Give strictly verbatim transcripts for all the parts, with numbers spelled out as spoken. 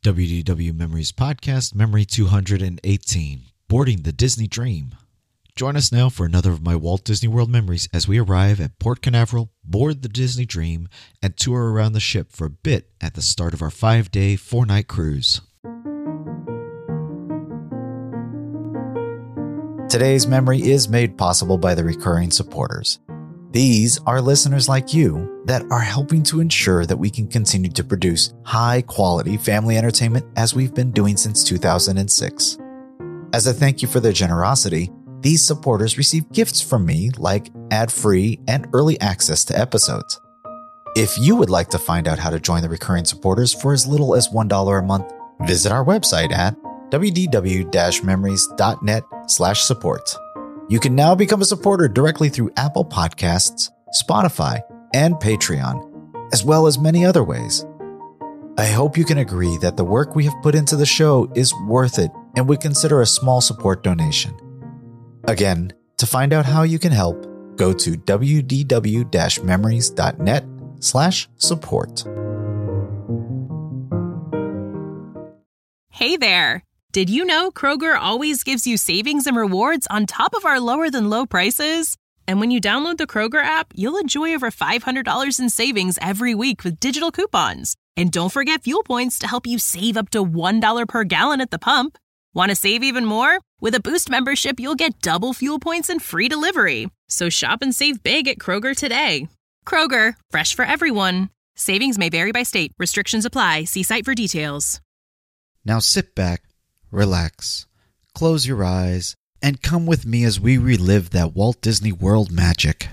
W D W Memories Podcast, Memory two hundred eighteen, Boarding the Disney Dream. Join us now for another of my Walt Disney World memories as we arrive at Port Canaveral, board the Disney Dream, and tour around the ship for a bit at the start of our five-day, four-night cruise. Today's memory is made possible by the recurring supporters. These are listeners like you that are helping to ensure that we can continue to produce high-quality family entertainment as we've been doing since two thousand six. As a thank you for their generosity, these supporters receive gifts from me like ad-free and early access to episodes. If you would like to find out how to join the recurring supporters for as little as one dollar a month, visit our website at w d w dash memories dot net slash support. You can now become a supporter directly through Apple Podcasts, Spotify, and Patreon, as well as many other ways. I hope you can agree that the work we have put into the show is worth it and would consider a small support donation. Again, to find out how you can help, go to w d w dash memories dot net slash support. Hey there! Did you know Kroger always gives you savings and rewards on top of our lower-than-low prices? And when you download the Kroger app, you'll enjoy over five hundred dollars in savings every week with digital coupons. And don't forget fuel points to help you save up to one dollar per gallon at the pump. Want to save even more? With a Boost membership, you'll get double fuel points and free delivery. So shop and save big at Kroger today. Kroger, fresh for everyone. Savings may vary by state. Restrictions apply. See site for details. Now sit back, relax, close your eyes, and come with me as we relive that Walt Disney World magic.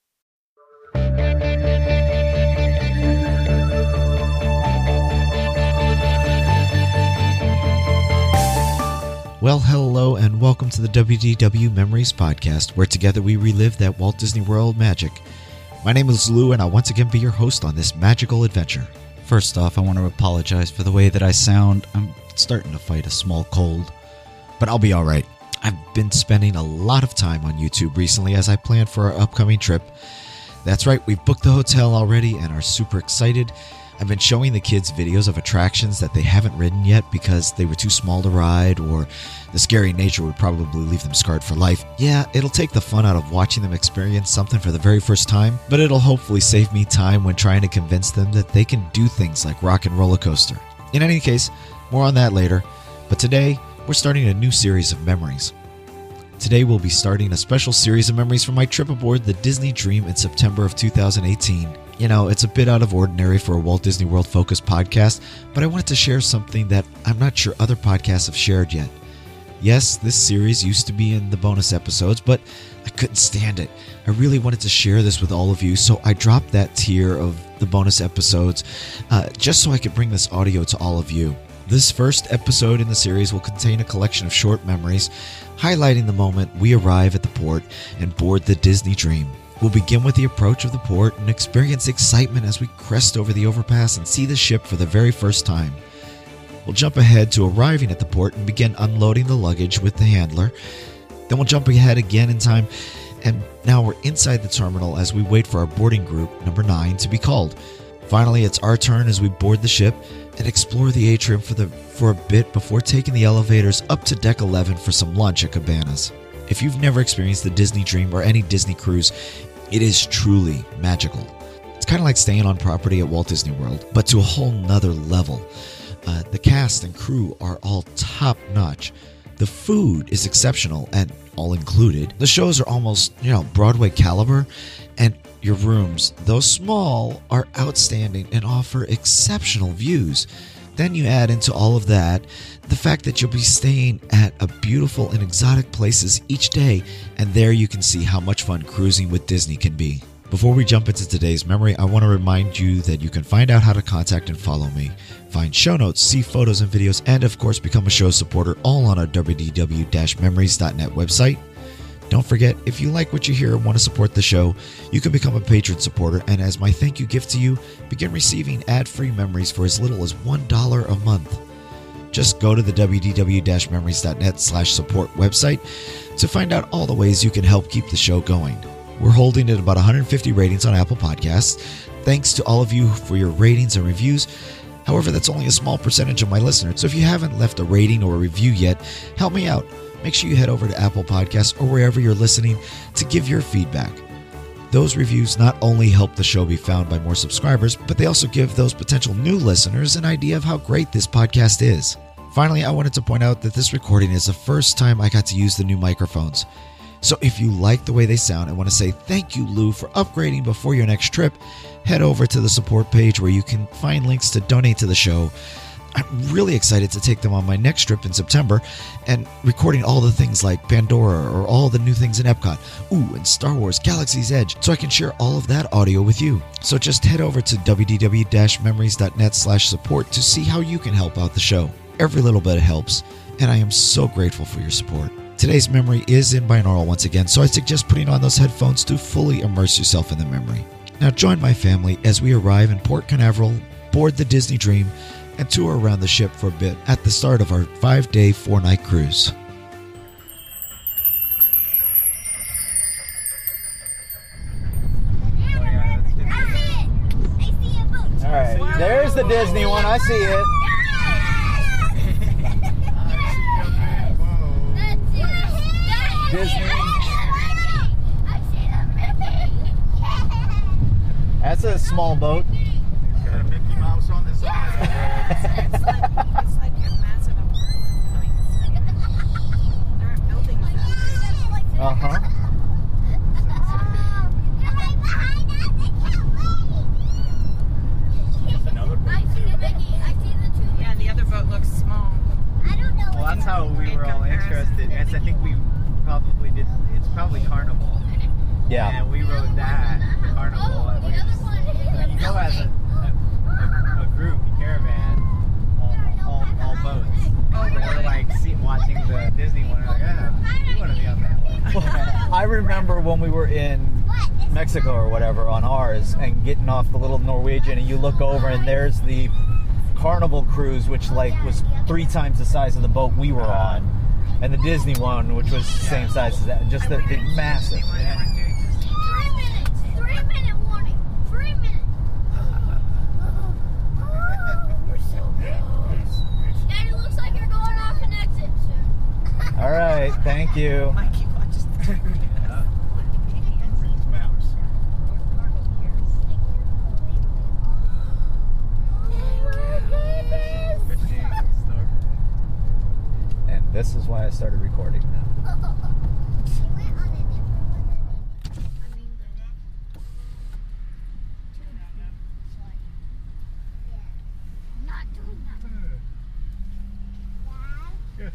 Well, hello and welcome to the W D W Memories Podcast, where together we relive that Walt Disney World magic. My name is Lou, and I'll once again be your host on this magical adventure. First off, I want to apologize for the way that I sound. I'm starting to fight a small cold, but I'll be all right. I've been spending a lot of time on YouTube recently as I plan for our upcoming trip. That's right, we've booked the hotel already and are super excited. I've been showing the kids videos of attractions that they haven't ridden yet because they were too small to ride, or the scary nature would probably leave them scarred for life. Yeah, it'll take the fun out of watching them experience something for the very first time, but it'll hopefully save me time when trying to convince them that they can do things like Rock and Roller Coaster. In any case, more on that later, but today we're starting a new series of memories. Today we'll be starting a special series of memories from my trip aboard the Disney Dream in September of two thousand eighteen. You know, it's a bit out of ordinary for a Walt Disney World focused podcast, but I wanted to share something that I'm not sure other podcasts have shared yet. Yes, this series used to be in the bonus episodes, but I couldn't stand it. I really wanted to share this with all of you, so I dropped that tier of the bonus episodes uh, just so I could bring this audio to all of you. This first episode in the series will contain a collection of short memories highlighting the moment we arrive at the port and board the Disney Dream. We'll begin with the approach of the port and experience excitement as we crest over the overpass and see the ship for the very first time. We'll jump ahead to arriving at the port and begin unloading the luggage with the handler. Then we'll jump ahead again in time, and now we're inside the terminal as we wait for our boarding group, number nine, to be called. Finally, it's our turn as we board the ship and explore the atrium for the for a bit before taking the elevators up to deck eleven for some lunch at Cabanas. If you've never experienced the Disney Dream or any Disney cruise, it is truly magical. It's kind of like staying on property at Walt Disney World, but to a whole nother level. Uh, the cast and crew are all top-notch. The food is exceptional and all included. The shows are almost, you know, Broadway caliber, and your rooms, though small, are outstanding and offer exceptional views. Then you add into all of that the fact that you'll be staying at a beautiful and exotic places each day, and there you can see how much fun cruising with Disney can be. Before we jump into today's memory, I want to remind you that you can find out how to contact and follow me, find show notes, see photos and videos, and of course become a show supporter all on our w d w dash memories dot net website. Don't forget, if you like what you hear and want to support the show, you can become a patron supporter, and as my thank you gift to you, begin receiving ad-free memories for as little as one dollar a month. Just go to the w d w dash memories dot net slash support website to find out all the ways you can help keep the show going. We're holding at about one hundred fifty ratings on Apple Podcasts. Thanks to all of you for your ratings and reviews. However, that's only a small percentage of my listeners, so if you haven't left a rating or a review yet, help me out. Make sure you head over to Apple Podcasts or wherever you're listening to give your feedback. Those reviews not only help the show be found by more subscribers, but they also give those potential new listeners an idea of how great this podcast is. Finally, I wanted to point out that this recording is the first time I got to use the new microphones. So if you like the way they sound and want to say thank you, Lou, for upgrading before your next trip, head over to the support page where you can find links to donate to the show. I'm really excited to take them on my next trip in September and recording all the things like Pandora or all the new things in Epcot. Ooh, and Star Wars Galaxy's Edge, so I can share all of that audio with you. So just head over to wdw-memories.net slash support to see how you can help out the show. Every little bit helps, and I am so grateful for your support. Today's memory is in binaural once again, so I suggest putting on those headphones to fully immerse yourself in the memory. Now join my family as we arrive in Port Canaveral, board the Disney Dream, and tour around the ship for a bit at the start of our five-day, four-night cruise. All right, there's the Disney one. I see it. Disney. That's a small boat. Got a Mickey Mouse on the side. It's like, it's like a massive apartment. I mean, it's like, there aren't buildings out there. Uh-huh. Another boat too. Yeah, and the other boat looks small. Well, that's how we In were all comparison. interested. As I think we probably did. It's probably Carnival. Yeah. And we rode that Carnival. And we were just, when you go as a, a, a group, a caravan, all, all, all boats. Oh, And we're like see, watching the Disney one. We're like, oh, we want to be on that one. I remember when we were in Mexico or whatever on ours and getting off the little Norwegian, and you look over and there's the Carnival cruise, which like was three times the size of the boat we were on, and the Disney one, which was the same size as that. Just the, the massive. Yeah. Three minutes. Three minute warning. Three minutes. We're so close. Daddy, looks like you're going off an exit soon. All right, thank you. Mikey watches the Mouse. And this is why I started recording now. Yes.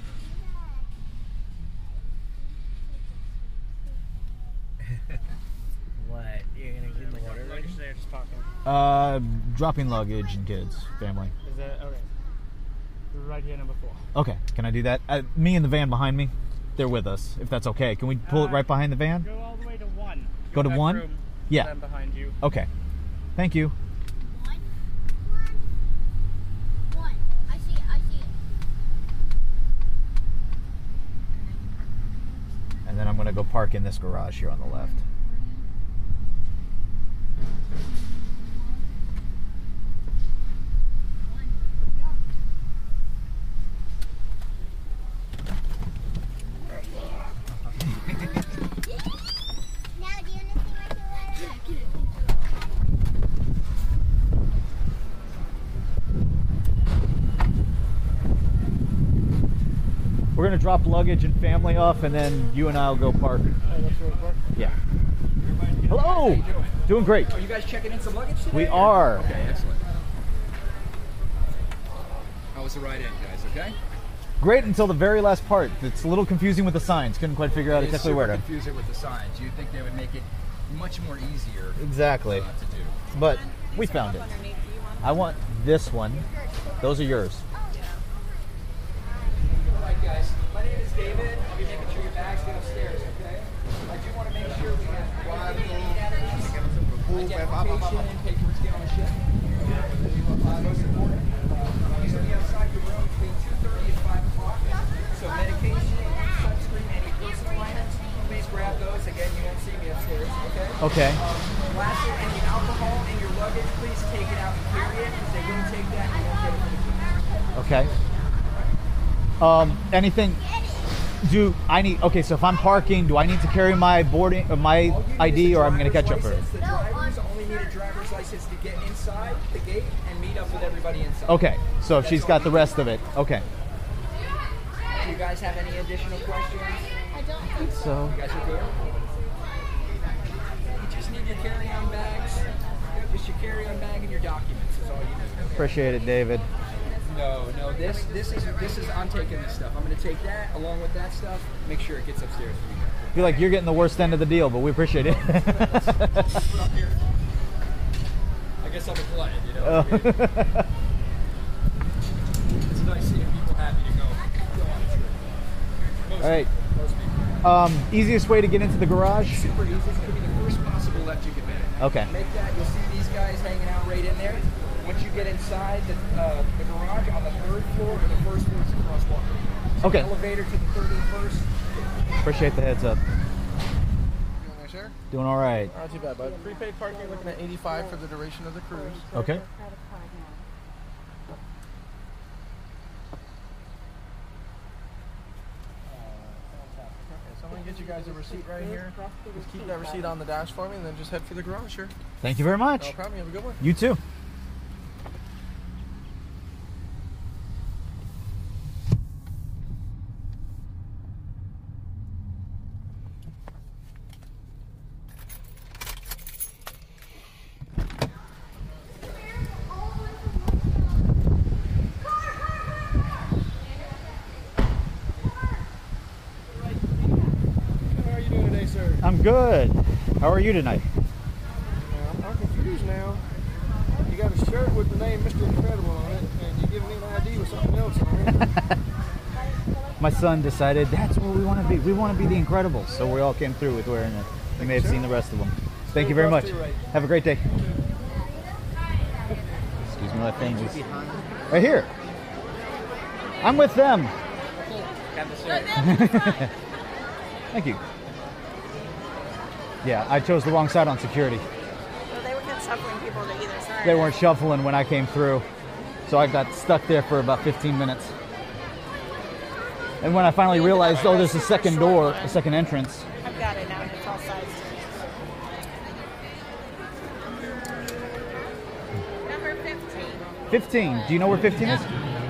What? You're gonna get in the water? Luggage there, just talking. Uh, dropping luggage and kids, family. Is that okay? Right here, number four. Okay, can I do that? Uh, me and the van behind me, they're with us, if that's okay. Can we pull it Uh, right behind the van? Go all the way to one. Go to You'll have one? room Yeah. for them behind you. Okay, thank you. One. One. One. I see it. I see it. And then I'm going to go park in this garage here on the left. Now, do you want to see my toilet? Yeah, get it. We're going to drop luggage and family off, and then you and I will go park. Yeah. Hello! Doing great. Are you guys checking in some luggage today? We are. Okay, excellent. How was the ride in, guys? Okay? Great until the very last part. It's a little confusing with the signs. Couldn't quite figure out It is exactly where super to. confusing with the signs. You'd think they would make it much more easier Exactly. uh, to do. But we found it. Underneath, do you want I want this one. Those are yours. All right, guys. My name is David. I'll be making sure your bags get upstairs, okay? I do want to make sure we have identification, paperwork get on the ship. Uh, most important, please be outside your room between two thirty and five o'clock. So medication, sunscreen, any personal items, please grab those. Again, you won't see me upstairs, okay? Okay. Lastly, any alcohol in your luggage, please take it out and carry it, because they will take that Okay. Um, anything? Do I need? Okay, so if I'm parking, do I need to carry my boarding, uh, my All you need I D, is a or I'm going to catch up driver's for it? license. The drivers only need a driver's license to get inside the gate and meet up with everybody inside. Okay, so if That's she's all got you the need. rest of it, okay. Do you guys have any additional questions? I don't think so. So You guys are good? You just need your carry-on bags. Just your carry-on bag and your documents is all you need. appreciate it, David. No, no, this this is this is I'm taking this stuff. I'm gonna take that along with that stuff, make sure it gets upstairs for you. I feel like you're getting the worst end of the deal, but we appreciate it. Put up here. I guess I'm a glutton, you know. Oh. It's nice seeing people happy to go, go on a trip. Most All right. people, most people. Um, easiest way to get into the garage? Super easy. It's gonna be the first possible left you can make. Okay. Make that. You'll see these guys hanging out right in there. Once you get inside the, uh, the garage on the third floor or the first floor is a crosswalk. So Okay. Elevator to the thirty-first. Appreciate the heads up. Doing there, sir? Doing all right. Not too bad, bud. Prepaid parking, looking at eighty-five for the duration of the cruise. Okay. So I'm going to get you guys a receipt right here. Just keep that receipt on the dash for me and then just head for the garage, sir. Thank you very No much. problem. You have a good one. You too. How are you doing today, sir? I'm good. How are you tonight? I'm, I'm confused now. You got a shirt with the name Mister Incredible on it, and you give me an I D with something else on it. My son decided that's what we want to be. We want to be the Incredibles, so we all came through with wearing it. You may have seen the rest of them. Thank you very much. Have a great day. Excuse me, my fingers. Right here. I'm with them. Thank you. Yeah, I chose the wrong side on security. Well, they were kept shuffling people to either side. They weren't shuffling when I came through, so I got stuck there for about fifteen minutes. And when I finally realized, oh, there's a second door, a second entrance. I've got it now, and it's all sized. Number fifteen. fifteen. Do you know where fifteen is?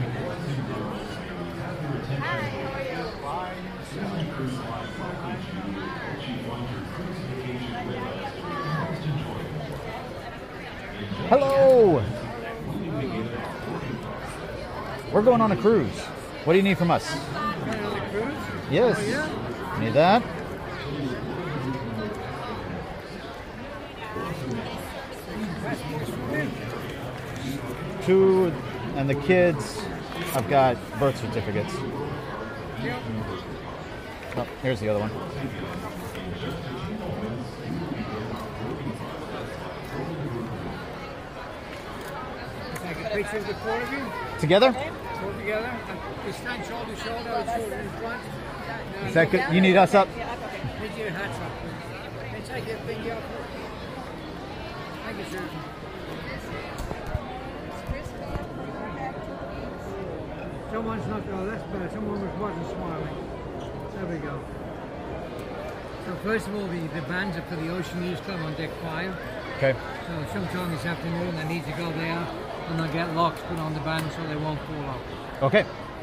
Hello. We're going on a cruise. What do you need from us? Yes. Need that? Two, and the kids, I've got birth certificates. Oh, here's the other one. Picture of the four of you, Together? all together. You stand shoulder to shoulder, with shoulder in front. Now, Is that good? You need us up? Put your hats up, please. And take your finger up. Thank you, sir. Someone's not, oh, that's better. Someone was, wasn't smiling. There we go. So first of all, the, the bands are for the Ocean News Club on deck five. Okay. So sometime this afternoon they need to go there and they'll get locks put on the band so they won't fall off. Okay.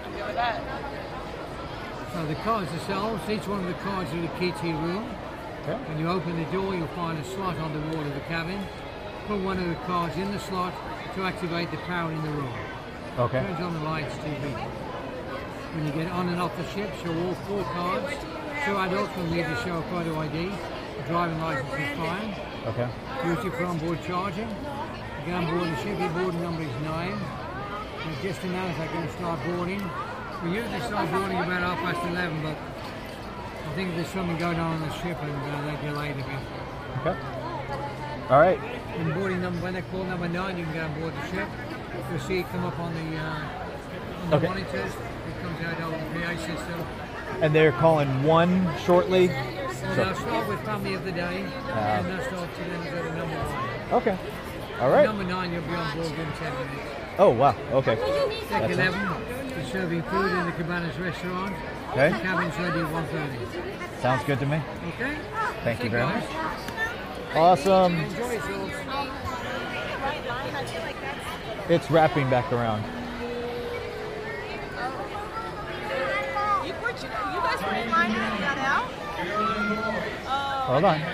So the cards themselves, each one of the cards are the key to your room. Okay. When you open the door, you'll find a slot on the wall of the cabin. Put one of the cards in the slot to activate the power in the room. Okay. Turns on the lights, T V. When you get on and off the ship, show all four cards. Two adults will need to show a photo I D. The driving license is fine. Okay. Use your on-board charging. You get on board the ship, your boarding number is nine. And just announced I'm going to start boarding. We usually start boarding about half past eleven, but I think there's something going on on the ship and uh, they're delayed a bit. Okay. All right. When boarding number, when they call number nine, you can get on board the ship. You'll see it come up on the uh, on the Okay. monitors. It comes out over the P A system. And they're calling one shortly. Well, So- they'll start with family of the day, Uh, and they'll start to then go to number one. Okay. All right. Number nine, you'll be on board within ten minutes. Oh, wow. Okay. Deck That's it. eleven is serving food in the Cabanas restaurant. Okay. The cabin's ready at one thirty. Sounds good to me. Okay? Thank you very much. Awesome. Enjoy yourselves. It's wrapping back around. You, what, you, you guys were in line and got out? Oh. Hold on.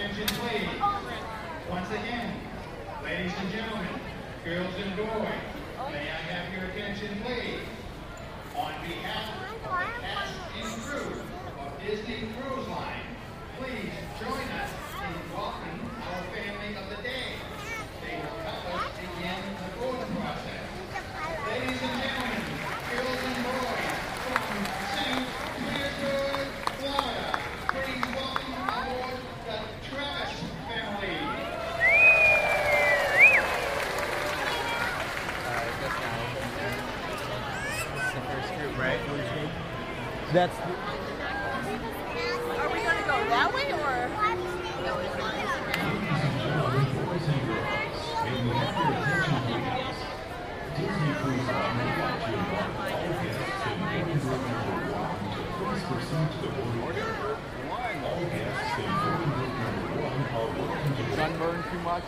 Once again, ladies and gentlemen, girls and boys, may I have your attention, please? On behalf of the cast and crew of Disney Cruise Line, please join us in welcoming our family of the day. They will help us begin the boarding process. Ladies and gentlemen, girls and boys, from Saint Petersburg, Florida, please welcome aboard the Travis family. Right? That's Are we going to go that way or? Sunburn too much?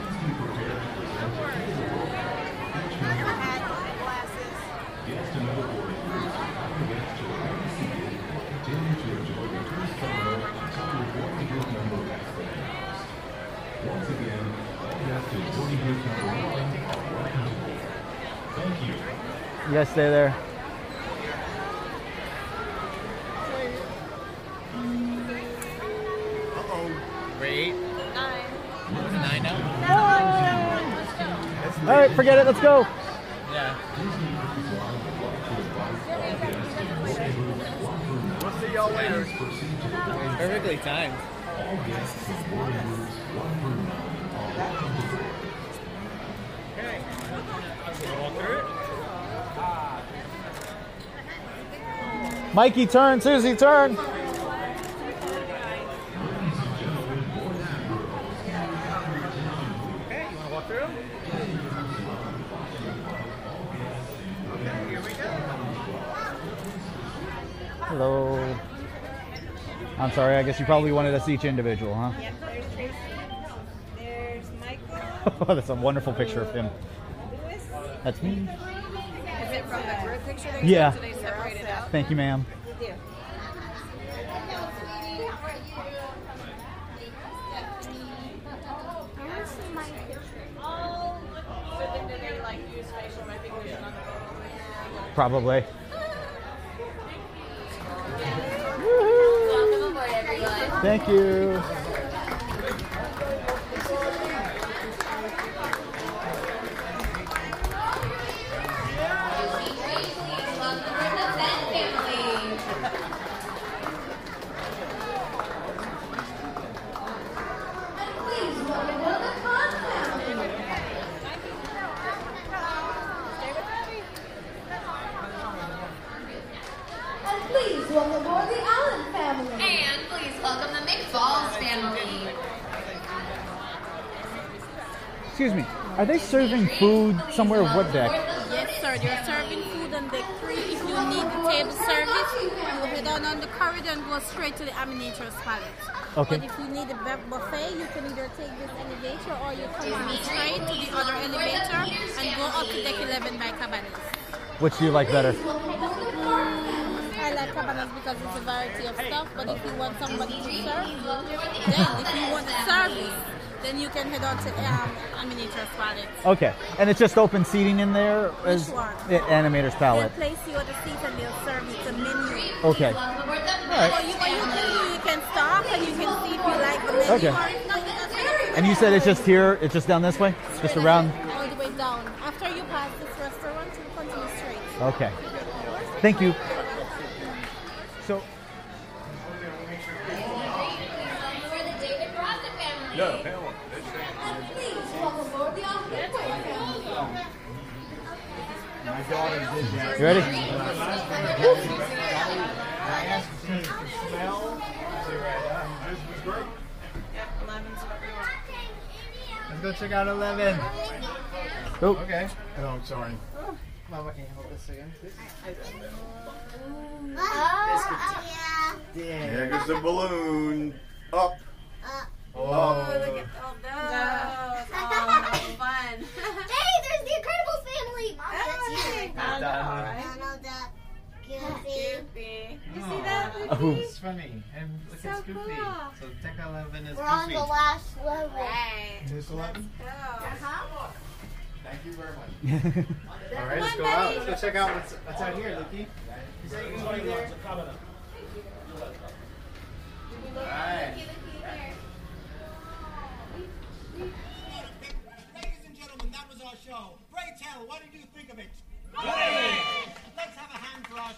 Once again, guests in boarding group number one, thank you. You guys stay there. Uh-oh. Wait. Nine. Is it nine now? All right, forget it. Let's go. Yeah. We'll see y'all later. Perfectly timed. All guests in boarding groups one room. Okay. Walk through it. Mikey, turn. Susie, turn. Okay, you want to walk through? Okay, here we go. Hello. I'm sorry. I guess you probably wanted us each individual, huh? Yep, there's Tracy. There's Michael. That's a wonderful picture of him. Lewis. That's me. Is it from the group picture they Yeah. took, so they separated out? Thank you, ma'am. Yeah. So then did they like use facial recognition on the photo? Probably. Welcome aboard, everyone. Thank you. Please welcome aboard the Allen family. And please welcome the McFalls family. Excuse me. Are they serving food somewhere? What deck? Yes, sir. They're serving food on deck three. If you need the table service, you head down on the corridor and go straight to the Aminators Palette. Okay. But if you need a bu- buffet, you can either take this elevator or you come on straight to the other elevator and go up to deck eleven by Cabanas. Which do you like better? I like Cabanas because it's a variety of stuff, but if you want somebody to serve you, then if you want the service, then you can head on to um, Aminators Palette. Okay. And it's just open seating in there? As Which one? the Animator's Palette. They'll place you at the seat and they'll serve you the menu. Okay. Or you, or you, can, you can stop and you can see if you like the menu. Okay. Or if not, you just And you said it's just here, it's just down this way? Just around? all the way down. After you pass this restaurant, you continue straight. Okay. Thank you. So, No, please welcome aboard the Oscar family. My daughter did that. You ready? I asked if she could smell. This was great. Yep, eleven's what we want. Let's go check out eleven. Oh. Okay. Oh, I'm sorry. Oh, Mama can't hold this again. Oh, yeah. There goes the balloon. Up. Uh, Oh. Look at all those. Oh, fun. Hey, there's the Incredibles family. Mom, that's you. Donald, right? Donald Duck. Goofy. Goofy. You Oh. see that, Oh. Lucy? It's funny. And look So at Goofy. cool. So Tech eleven is We're on Goofy. the last level. Right. This eleven? Go. Uh-huh. Thank you very much. All right, let's go out. Let's go check out what's, what's out here, Luki. Is that you gonna be there? All right. Ladies and gentlemen, that was our show. Pray tell, what did you think of it? Great! Let's have a hand for our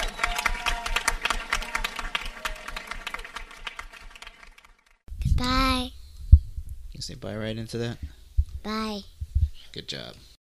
show. Bye. You say bye right into that? Bye. Good job.